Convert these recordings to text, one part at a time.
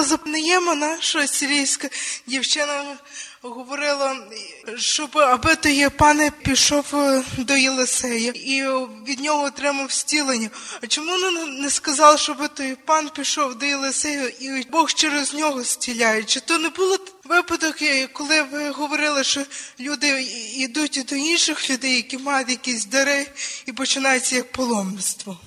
разу Неємана, що сирійська дівчина говорила, щоб аби той пан пішов до Єлисея і від нього отримав зцілення. А чому не сказали, щоб той пан пішов до Єлисея і Бог через нього зціляє? Чи то не було випадок, коли ви говорили, що люди йдуть до інших людей, які мають якісь дари, і починається як паломництво?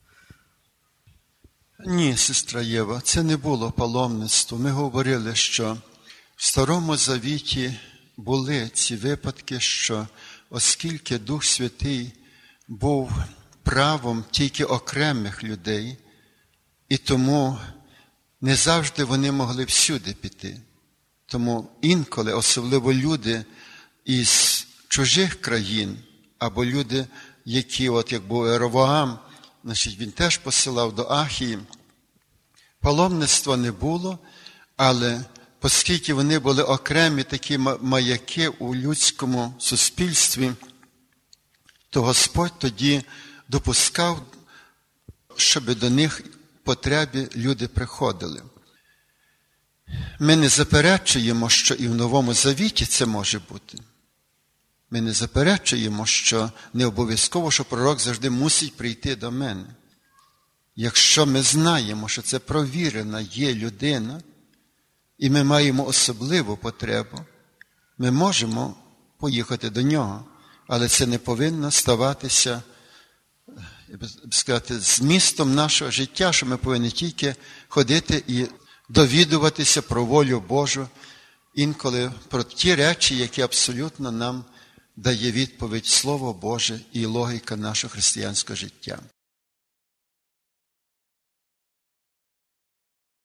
Ні, сестра Єва, це не було паломництво. Ми говорили, що в Старому Завіті були ці випадки, що оскільки Дух Святий був правом тільки окремих людей, і тому не завжди вони могли всюди піти. Тому інколи, особливо люди із чужих країн, або люди, які, от як був Єровоам, значить, він теж посилав до Ахії. Паломництва не було, але оскільки вони були окремі такі маяки у людському суспільстві, то Господь тоді допускав, щоб до них потребі люди приходили. Ми не заперечуємо, що і в Новому Завіті це може бути. Ми не заперечуємо, що не обов'язково, що пророк завжди мусить прийти до мене. Якщо ми знаємо, що це провірена є людина, і ми маємо особливу потребу, ми можемо поїхати до нього, але це не повинно ставатися, я би сказати, змістом нашого життя, що ми повинні тільки ходити і довідуватися про волю Божу, інколи про ті речі, які абсолютно нам дає відповідь Слово Боже і логіка нашого християнського життя.